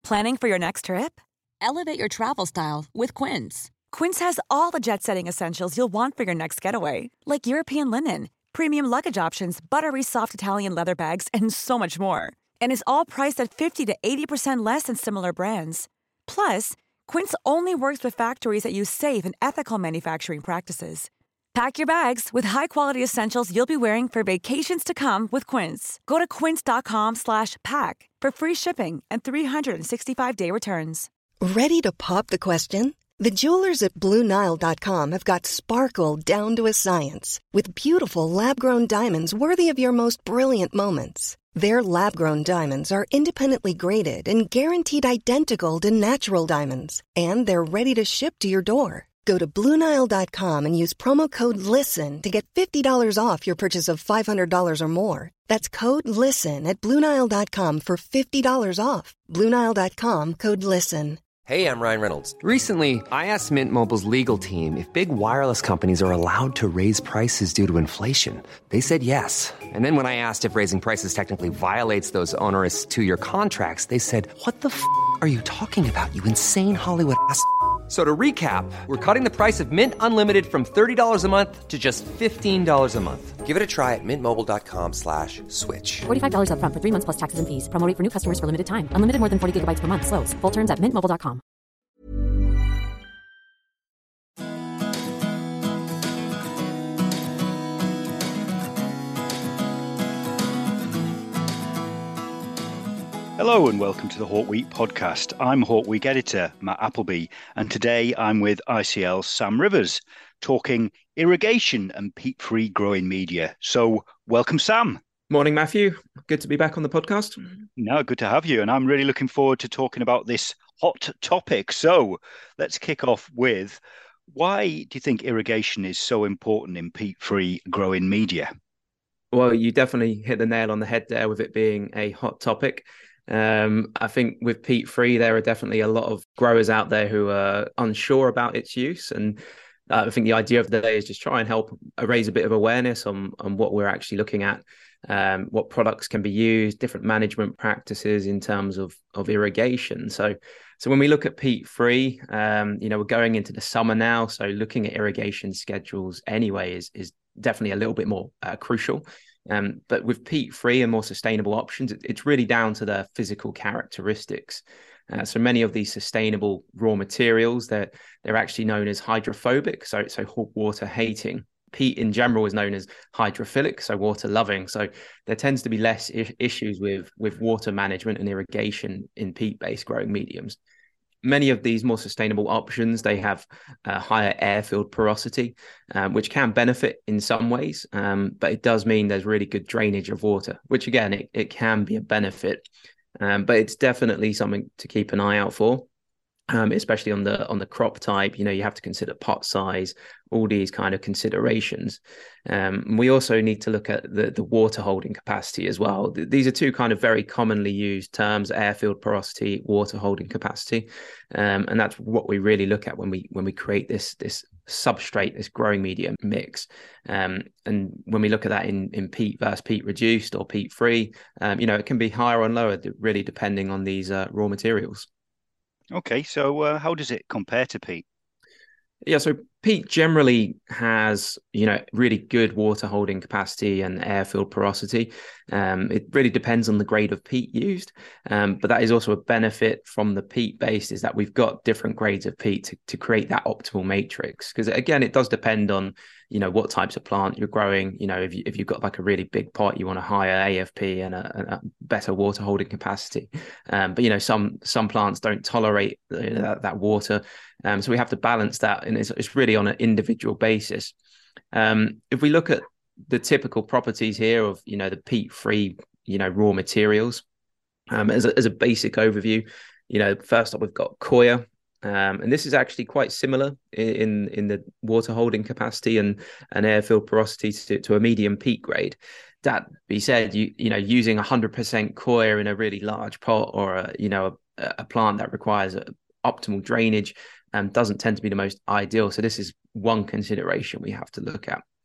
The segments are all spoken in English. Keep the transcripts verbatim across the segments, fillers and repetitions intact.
Planning for your next trip? Elevate your travel style with Quince. Quince has all the jet-setting essentials you'll want for your next getaway, like European linen, premium luggage options, buttery soft Italian leather bags, and so much more. And is all priced at fifty to eighty percent less than similar brands. Plus, Quince only works with factories that use safe and ethical manufacturing practices. Pack your bags with high-quality essentials you'll be wearing for vacations to come with Quince. Go to quince.com slash pack for free shipping and three sixty-five day returns. Ready to pop the question? The jewelers at Blue Nile dot com have got sparkle down to a science with beautiful lab-grown diamonds worthy of your most brilliant moments. Their lab-grown diamonds are independently graded and guaranteed identical to natural diamonds, and they're ready to ship to your door. Go to Blue Nile dot com and use promo code LISTEN to get fifty dollars off your purchase of five hundred dollars or more. That's code LISTEN at Blue Nile dot com for fifty dollars off. Blue Nile dot com, code LISTEN. Hey, I'm Ryan Reynolds. Recently, I asked Mint Mobile's legal team if big wireless companies are allowed to raise prices due to inflation. They said yes. And then when I asked if raising prices technically violates those onerous two-year contracts, they said, what the f*** are you talking about, you insane Hollywood ass f- So to recap, we're cutting the price of Mint Unlimited from thirty dollars a month to just fifteen dollars a month. Give it a try at mintmobile.com slash switch. forty-five dollars up front for three months plus taxes and fees. Promo rate for new customers for limited time. Unlimited more than forty gigabytes per month. Slows full terms at mint mobile dot com. Hello and welcome to the Hawk Week podcast. I'm Hawk Week editor Matt Appleby, and today I'm with I C L's Sam Rivers, talking irrigation and peat-free growing media. So welcome, Sam. Morning, Matthew. Good to be back on the podcast. No, good to have you, and I'm really looking forward to talking about this hot topic. So let's kick off with, why do you think irrigation is so important in peat-free growing media? Well, you definitely hit the nail on the head there with it being a hot topic. Um, I think with peat free, there are definitely a lot of growers out there who are unsure about its use. And uh, I think the idea of the day is just try and help raise a bit of awareness on, on what we're actually looking at, um, what products can be used, different management practices in terms of, of irrigation. So, so when we look at peat free, um, you know, we're going into the summer now. So looking at irrigation schedules anyway is, is definitely a little bit more uh, crucial. Um, but with peat-free and more sustainable options, it, it's really down to their physical characteristics. Uh, so many of these sustainable raw materials, they're, they're actually known as hydrophobic, so, so water-hating. Peat in general is known as hydrophilic, so water-loving. So there tends to be less I- issues with, with water management and irrigation in peat-based growing mediums. Many of these more sustainable options, they have a higher airfield porosity, um, which can benefit in some ways, um, but it does mean there's really good drainage of water, which again, it, it can be a benefit, um, but it's definitely something to keep an eye out for. Um, especially on the on the crop type, you know, you have to consider pot size, all these kind of considerations. Um, we also need to look at the, the water holding capacity as well. Th- these are two kind of very commonly used terms: airfield porosity, water holding capacity, um, and that's what we really look at when we when we create this this substrate, this growing media mix. Um, and when we look at that in in peat versus peat reduced or peat free, um, you know, it can be higher and lower, really depending on these uh, raw materials. Okay, so uh, how does it compare to peat? Yeah, so peat generally has, you know, really good water holding capacity and airfield porosity. Um, it really depends on the grade of peat used, um, but that is also a benefit from the peat based, is that we've got different grades of peat to, to create that optimal matrix. Because again, it does depend on, you know, what types of plant you're growing. You know, if, you, if you've got like a really big pot, you want a higher A F P and a, a better water holding capacity. Um, but, you know, some some plants don't tolerate that, that water. Um, so we have to balance that, and it's, it's really on an individual basis. Um, if we look at the typical properties here of, you know, the peat-free, you know, raw materials, um, as a, as a basic overview, you know, first up we've got coir, um, and this is actually quite similar in in the water holding capacity and and airfield porosity to, to a medium peat grade. That being said, you you know, using one hundred percent coir in a really large pot, or a, you know, a, a plant that requires a, optimal drainage, um, doesn't tend to be the most ideal. So this is one consideration we have to look at.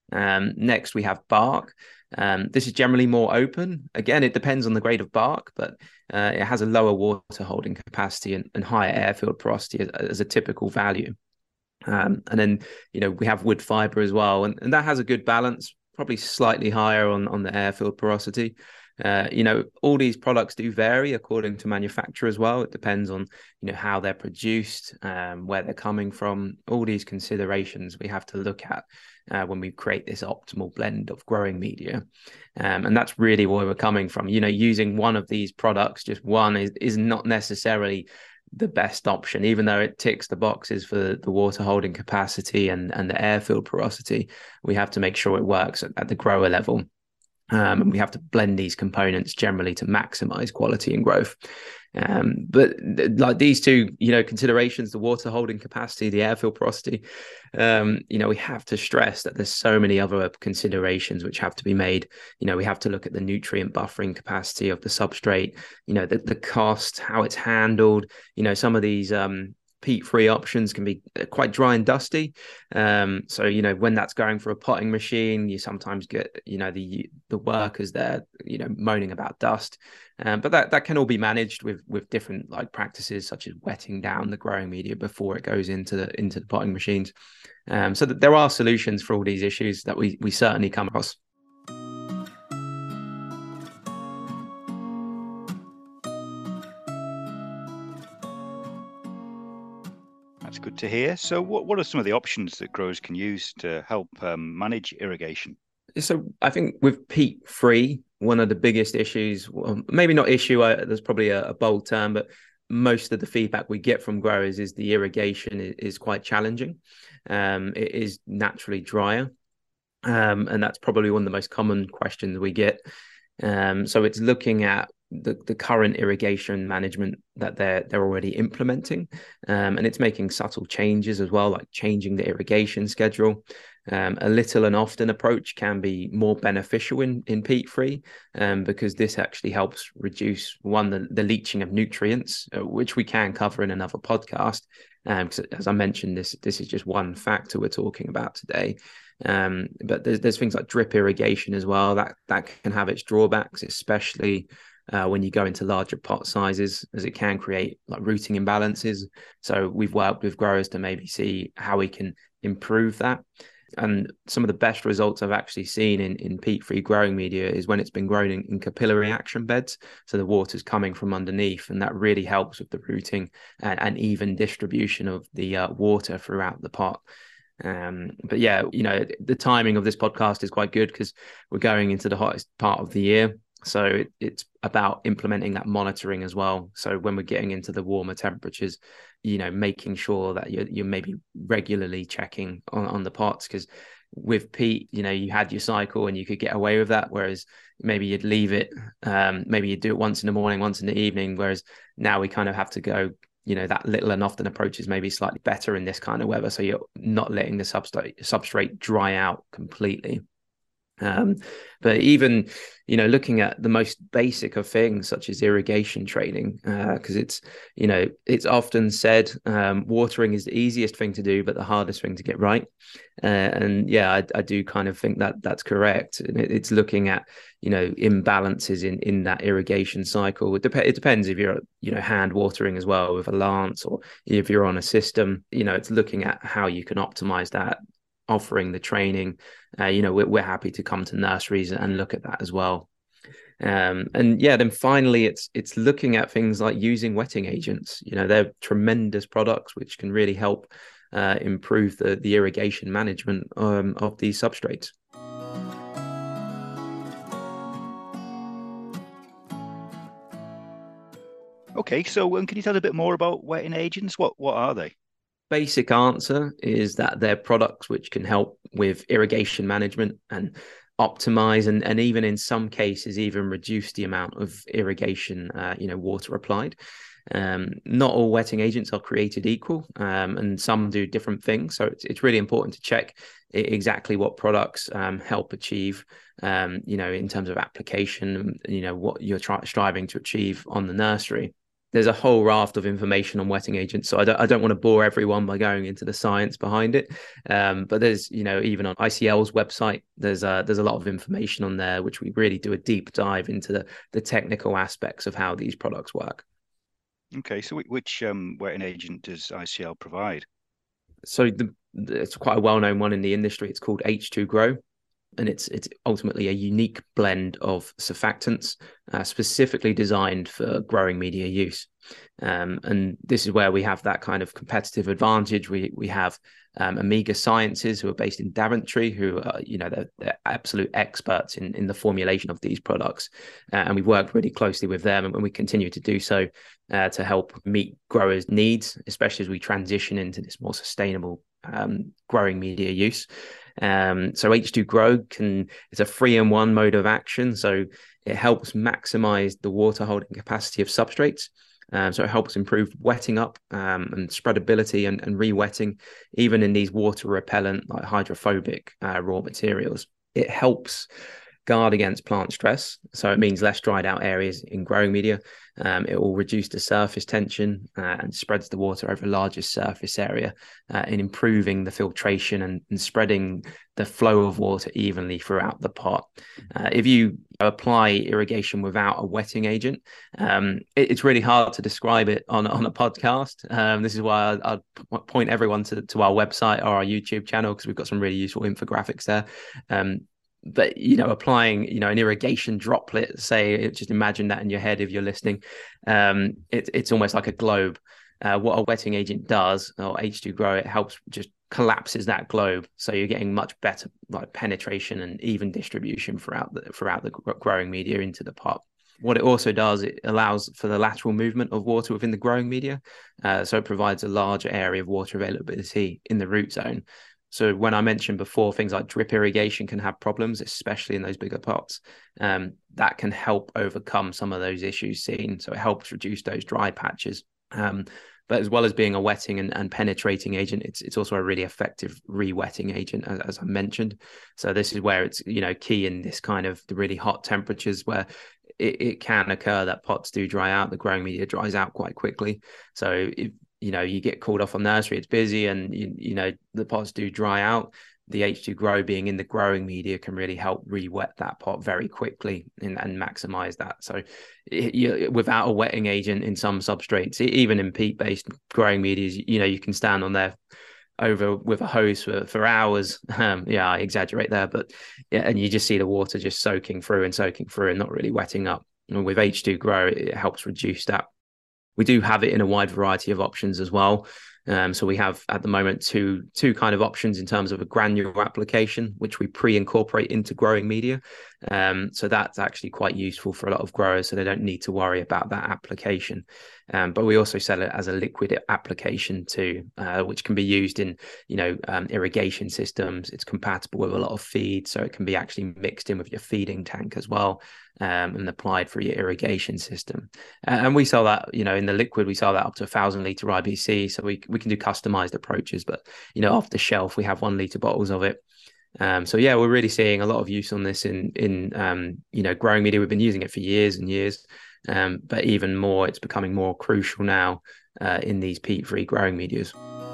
Um, next, we have bark. Um, this is generally more open. Again, it depends on the grade of bark, but uh, it has a lower water holding capacity and, and higher airfield porosity as, as a typical value. Um, and then, you know, we have wood fiber as well, and, and that has a good balance, probably slightly higher on, on the airfield porosity. Uh, you know, all these products do vary according to manufacturer as well. It depends on, you know, how they're produced, um, where they're coming from. All these considerations we have to look at uh, when we create this optimal blend of growing media. Um, and that's really where we're coming from. You know, using one of these products, just one, is, is not necessarily the best option, even though it ticks the boxes for the water holding capacity and, and the airfield porosity. We have to make sure it works at, at the grower level. Um, and we have to blend these components generally to maximize quality and growth. Um, but th- like these two, you know, considerations, the water holding capacity, the airfield porosity, um, you know, we have to stress that there's so many other considerations which have to be made. You know, we have to look at the nutrient buffering capacity of the substrate, you know, the, the cost, how it's handled, you know, some of these, um, peat-free options can be quite dry and dusty. Um, so, you know, when that's going for a potting machine, you sometimes get, you know, the the workers there, you know, moaning about dust. Um, but that, that can all be managed with with different like practices, such as wetting down the growing media before it goes into the into the potting machines. Um, so that there are solutions for all these issues that we we certainly come across. That's good to hear. So what, what are some of the options that growers can use to help um, manage irrigation? So I think with peat-free, one of the biggest issues, well, maybe not issue, uh, there's probably a, a bold term, but most of the feedback we get from growers is the irrigation is, is quite challenging. Um, it is naturally drier. Um, and that's probably one of the most common questions we get. Um, so it's looking at the, the current irrigation management that they're they're already implementing, um, and it's making subtle changes as well, like changing the irrigation schedule. Um, a little and often approach can be more beneficial in in peat-free, um, because this actually helps reduce one the, the leaching of nutrients, uh, which we can cover in another podcast. Um, because as I mentioned, this this is just one factor we're talking about today. Um, but there's there's things like drip irrigation as well that that can have its drawbacks, especially uh, when you go into larger pot sizes, as it can create like rooting imbalances. So we've worked with growers to maybe see how we can improve that. And some of the best results I've actually seen in, in peat-free growing media is when it's been grown in, in capillary action beds. So the water's coming from underneath, and that really helps with the rooting and, and even distribution of the uh, water throughout the pot. Um, but yeah, you know, the timing of this podcast is quite good because we're going into the hottest part of the year. So it, it's about implementing that monitoring as well. So when we're getting into the warmer temperatures, you know, making sure that you're, you're maybe regularly checking on, on the pots, because with peat, you know, you had your cycle and you could get away with that. Whereas maybe you'd leave it, um, maybe you'd do it once in the morning, once in the evening. Whereas now we kind of have to go, you know, that little and often approach is maybe slightly better in this kind of weather. So you're not letting the substrate substrate dry out completely. Um, but even, you know, looking at the most basic of things, such as irrigation training, because uh, it's, you know, it's often said um, watering is the easiest thing to do, but the hardest thing to get right. Uh, and yeah, I, I do kind of think that that's correct. And it, it's looking at, you know, imbalances in, in that irrigation cycle. It, dep- it depends if you're, you know, hand watering as well with a lance, or if you're on a system, you know, it's looking at how you can optimize that, offering the training. Uh, you know, we're, we're happy to come to nurseries and look at that as well. Um, and yeah, then finally, it's it's looking at things like using wetting agents. You know, they're tremendous products which can really help uh, improve the, the irrigation management um, of these substrates. Okay, so um, can you tell a bit more about wetting agents? What what are they? Basic answer is that they're products which can help with irrigation management and optimize, and, and even in some cases, even reduce the amount of irrigation, uh, you know, water applied. Um, not all wetting agents are created equal, um, and some do different things. So it's, it's really important to check exactly what products um, help achieve, um, you know, in terms of application, you know, what you're try- striving to achieve on the nursery. there's a whole raft of information on wetting agents. So I don't, I don't want to bore everyone by going into the science behind it. Um, but there's, you know, even on I C L's website, there's a, there's a lot of information on there, which we really do a deep dive into the, the technical aspects of how these products work. Okay, so which um, wetting agent does I C L provide? So the, it's quite a well-known one in the industry. It's called H two Grow. And it's it's ultimately a unique blend of surfactants uh, specifically designed for growing media use. Um, and this is where we have that kind of competitive advantage. We we have um, Amiga Sciences, who are based in Daventry, who are, you know, they're, they're absolute experts in, in the formulation of these products. Uh, and we've worked really closely with them, and we continue to do so uh, to help meet growers' needs, especially as we transition into this more sustainable um, growing media use. Um, so H two Grow can it's a three in one mode of action. So it helps maximize the water holding capacity of substrates. Um, so it helps improve wetting up um, and spreadability and, and re-wetting, even in these water repellent, like hydrophobic uh, raw materials. It helps guard against plant stress. So it means less dried out areas in growing media. Um, it will reduce the surface tension uh, and spreads the water over a larger surface area uh, in improving the filtration and, and spreading the flow of water evenly throughout the pot. Uh, if you apply irrigation without a wetting agent, um, it, it's really hard to describe it on, on a podcast. Um, this is why I, I'd point everyone to, to our website or our YouTube channel, because we've got some really useful infographics there. Um, But, you know, applying, you know, an irrigation droplet, say, just imagine that in your head if you're listening. Um, it, it's almost like a globe. Uh, what a wetting agent does, or H two Grow, it helps just collapses that globe. So you're getting much better like penetration and even distribution throughout the, throughout the growing media into the pot. What it also does, it allows for the lateral movement of water within the growing media. Uh, so it provides a larger area of water availability in the root zone. So when I mentioned before, things like drip irrigation can have problems, especially in those bigger pots. Um, that can help overcome some of those issues seen. So it helps reduce those dry patches. Um, but as well as being a wetting and, and penetrating agent, it's it's also a really effective re-wetting agent, as, as I mentioned. So this is where it's, you know, key in this kind of the really hot temperatures where it, it can occur that pots do dry out. The growing media dries out quite quickly. So if you know, you get called off on nursery, it's busy, and, you, you know, the pots do dry out. The H two Grow being in the growing media can really help re-wet that pot very quickly and, and maximize that. So it, you, without a wetting agent in some substrates, even in peat-based growing medias, you know, you can stand on there over with a hose for, for hours. Um, yeah, I exaggerate there, but yeah, and you just see the water just soaking through and soaking through and not really wetting up. And with H two Grow, it helps reduce that. We do have it in a wide variety of options as well. Um, so we have at the moment two two kind of options in terms of a granular application, which we pre-incorporate into growing media. Um, so that's actually quite useful for a lot of growers, so they don't need to worry about that application. Um, but we also sell it as a liquid application too, uh, which can be used in, you know, um, irrigation systems. It's compatible with a lot of feed, so it can be actually mixed in with your feeding tank as well, um, and applied for your irrigation system. Uh, and we sell that, you know, in the liquid, we sell that up to a thousand liter I B C. So we we can do customized approaches, but, you know, off the shelf, we have one liter bottles of it. Um, so yeah, we're really seeing a lot of use on this in in um, you know, growing media. We've been using it for years and years, um, but even more, it's becoming more crucial now uh, in these peat-free growing medias.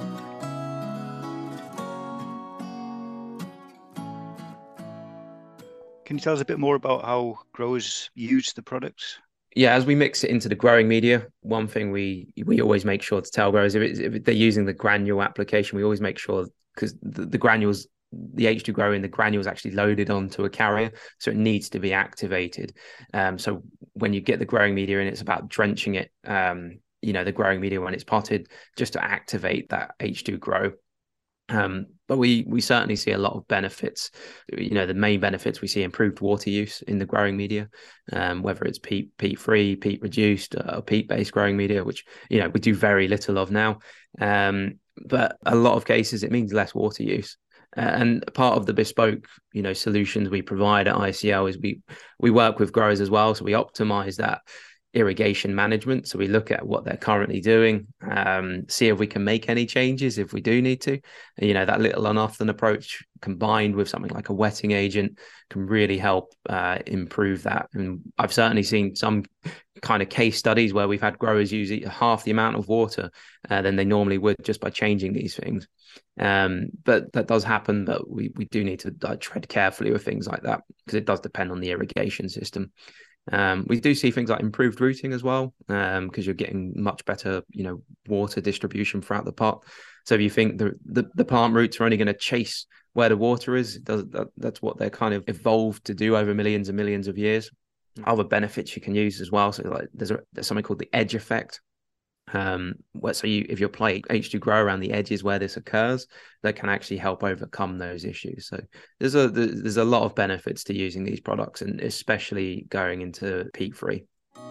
Can you tell us a bit more about how growers use the products? Yeah, as we mix it into the growing media, one thing we we always make sure to tell growers, if, it, if they're using the granule application, we always make sure, because the, the granules, the H two Grow in the granules actually loaded onto a carrier, so it needs to be activated. Um, so when you get the growing media in, it's about drenching it, um, you know, the growing media when it's potted, just to activate that H two Grow. Um, but we we certainly see a lot of benefits. You know, the main benefits, we see improved water use in the growing media, um, whether it's peat peat free, peat reduced, or peat based growing media, which, you know, we do very little of now. Um, but a lot of cases, it means less water use. Uh, and part of the bespoke, you know, solutions we provide at I C L is we we work with growers as well, so we optimize that irrigation management. So we look at what they're currently doing, um, see if we can make any changes if we do need to. You know, that little and often approach combined with something like a wetting agent can really help uh, improve that. And I've certainly seen some kind of case studies where we've had growers use half the amount of water uh, than they normally would just by changing these things. Um, but that does happen, but we, we do need to uh, tread carefully with things like that because it does depend on the irrigation system. Um, we do see things like improved routing as well, because um, you're getting much better, you know, water distribution throughout the pot. So if you think the the, the plant roots are only going to chase where the water is, does that, that's what they're kind of evolved to do over millions and millions of years. Other benefits you can use as well. So like there's a, there's something called the edge effect. Um, where, so you if you apply H two Grow around the edges where this occurs, that can actually help overcome those issues. So there's a there's a lot of benefits to using these products, and especially going into peat free.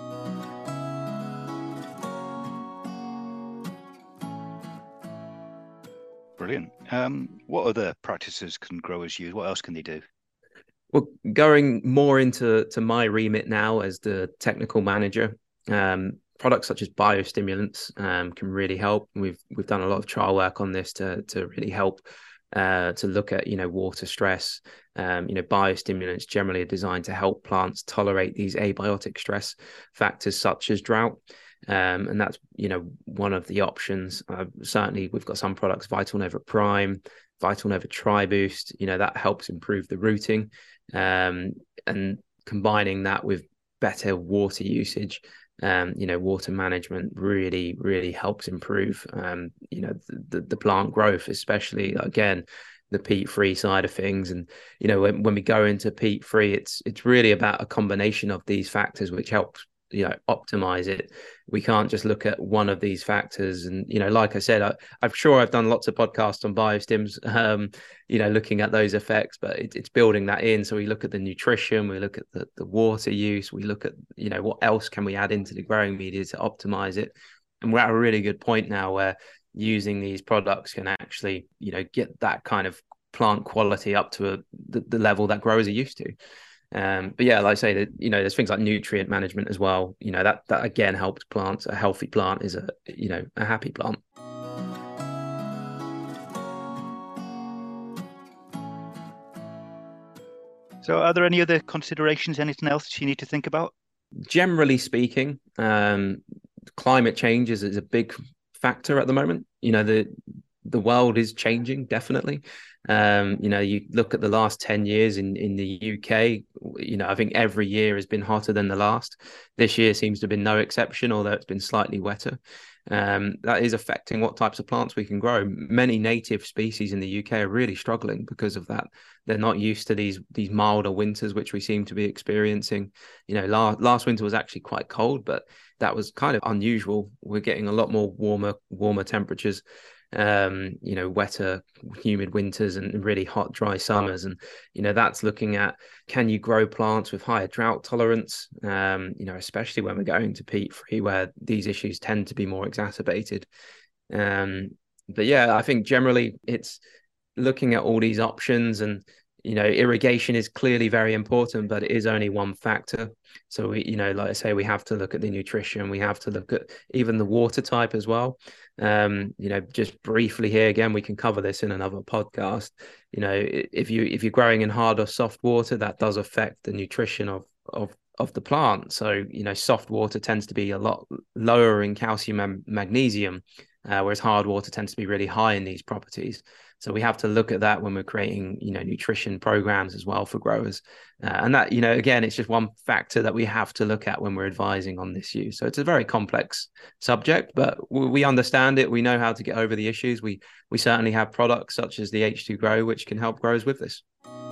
Brilliant. Um, what other practices can growers use? What else can they do? Well, going more into to my remit now as the technical manager, um, products such as biostimulants um, can really help. We've we've done a lot of trial work on this to to really help uh, to look at you know water stress. Um, you know biostimulants generally are designed to help plants tolerate these abiotic stress factors such as drought, um, and that's you know one of the options. Uh, certainly, we've got some products, Vital Nova Prime, Vital Nova Tri-Boost. You know that helps improve the rooting, um, and combining that with better water usage. Um, you know, water management really, really helps improve, um, you know, the, the plant growth, especially again, the peat-free side of things. And, you know, when, when we go into peat-free, it's it's really about a combination of these factors, which helps, you know, optimize it. We can't just look at one of these factors. And, you know, like I said, I, I'm sure I've done lots of podcasts on biostims, um, you know, looking at those effects, but it, it's building that in. So we look at the nutrition, we look at the, the water use, we look at, you know, what else can we add into the growing media to optimize it. And we're at a really good point now where using these products can actually, you know, get that kind of plant quality up to a, the, the level that growers are used to. Um, but yeah, like I say, that you know, there's things like nutrient management as well. You know, that that again helps plants. A healthy plant is a you know a happy plant. So, are there any other considerations? Anything else you need to think about? Generally speaking, um, climate change is, is a big factor at the moment. You know, the the world is changing, definitely. Um, you know, you look at the last ten years in, in the U K, you know, I think every year has been hotter than the last. This year seems to have been no exception, although it's been slightly wetter. Um, that is affecting what types of plants we can grow. Many native species in the U K are really struggling because of that. They're not used to these these milder winters, which we seem to be experiencing. You know, last, last winter was actually quite cold, but that was kind of unusual. We're getting a lot more warmer, warmer temperatures. Um, you know, wetter, humid winters and really hot, dry summers. And, you know, that's looking at, can you grow plants with higher drought tolerance, um, you know, especially when we're going to peat-free, where these issues tend to be more exacerbated. Um, but yeah, I think generally it's looking at all these options, and, you know, irrigation is clearly very important, but it is only one factor. So, we, you know, like I say, we have to look at the nutrition. We have to look at even the water type as well. Um, you know, just briefly here, again, we can cover this in another podcast. You know, if you if you're growing in hard or soft water, that does affect the nutrition of of of the plant. So, you know, soft water tends to be a lot lower in calcium and magnesium, uh, whereas hard water tends to be really high in these properties. So we have to look at that when we're creating, you know, nutrition programs as well for growers. Uh, and that, you know, again, it's just one factor that we have to look at when we're advising on this use. So it's a very complex subject, but we understand it. We know how to get over the issues. We we certainly have products such as the H two Grow, which can help growers with this.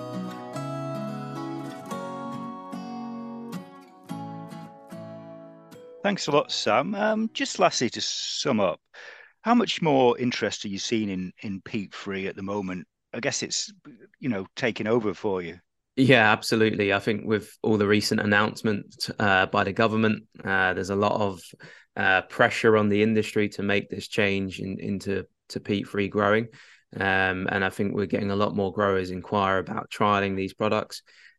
Thanks a lot, Sam. Um, just lastly, to sum up, how much more interest are you seeing in, in peat-free at the moment? I guess it's, you know, taking over for you. Yeah, absolutely. I think with all the recent announcements uh, by the government, uh, there's a lot of uh, pressure on the industry to make this change in, into to peat-free growing. Um, and I think we're getting a lot more growers inquire about trialing these products.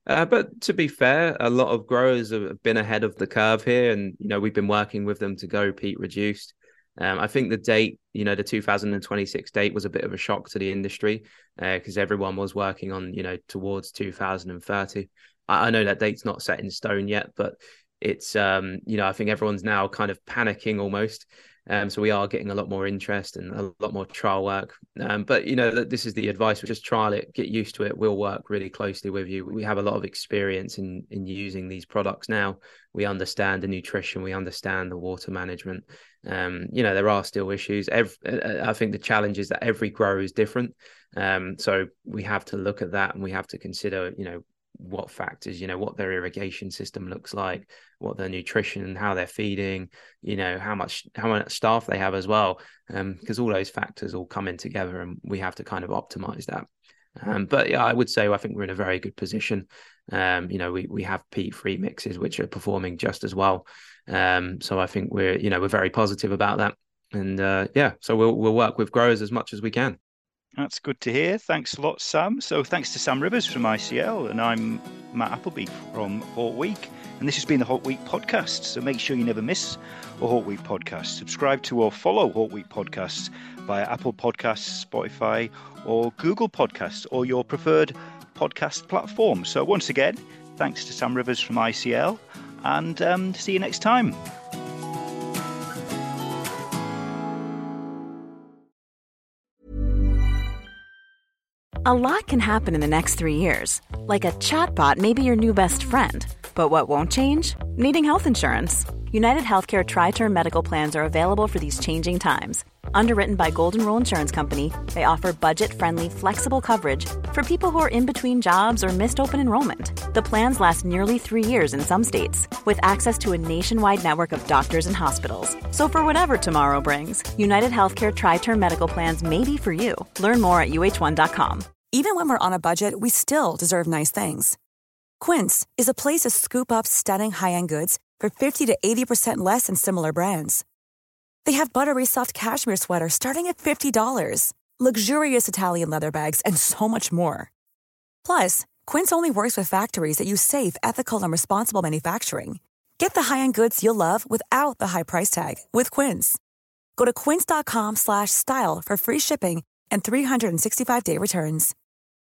Uh, but to be fair, a lot of growers have been ahead of the curve here, and you know we've been working with them to go peat reduced. Um, I think the date, you know, the two thousand twenty-six date was a bit of a shock to the industry because uh, everyone was working on, you know, towards two thousand thirty. I, I know that date's not set in stone yet, but it's, um, you know, I think everyone's now kind of panicking almost. Um, so we are getting a lot more interest and a lot more trial work. Um, but, you know, this is the advice. We just trial it, get used to it. We'll work really closely with you. We have a lot of experience in, in using these products now. We understand the nutrition. We understand the water management. Um, you know, there are still issues. Every, I think the challenge is that every grower is different. Um, so we have to look at that and we have to consider, you know, what factors, you know, what their irrigation system looks like, what their nutrition, how they're feeding, you know, how much how much staff they have as well, um, because all those factors all come in together and we have to kind of optimize that. Um, but yeah, I would say I think we're in a very good position. Um, you know, we we have peat-free mixes which are performing just as well. Um, so I think we're, you know, we're very positive about that. And uh, yeah, so we'll we'll work with growers as much as we can. That's good to hear. Thanks a lot, Sam. So thanks to Sam Rivers from I C L, and I'm Matt Appleby from Hort Week. And this has been the Hort Week podcast. So make sure you never miss a Hort Week podcast. Subscribe to or follow Hort Week podcasts via Apple Podcasts, Spotify, or Google Podcasts, or your preferred podcast platform. So once again, thanks to Sam Rivers from I C L, and um, see you next time. A lot can happen in the next three years. Like a chatbot may be your new best friend. But what won't change? Needing health insurance. United Healthcare Tri-Term Medical Plans are available for these changing times. Underwritten by Golden Rule Insurance Company, they offer budget-friendly, flexible coverage for people who are in between jobs or missed open enrollment. The plans last nearly three years in some states, with access to a nationwide network of doctors and hospitals. So for whatever tomorrow brings, United Healthcare Tri-Term Medical Plans may be for you. Learn more at U H one dot com. Even when we're on a budget, we still deserve nice things. Quince is a place to scoop up stunning high-end goods for fifty to eighty percent less than similar brands. They have buttery soft cashmere sweaters starting at fifty dollars, luxurious Italian leather bags, and so much more. Plus, Quince only works with factories that use safe, ethical, and responsible manufacturing. Get the high-end goods you'll love without the high price tag with Quince. Go to quince dot com slash style for free shipping and three sixty-five day returns.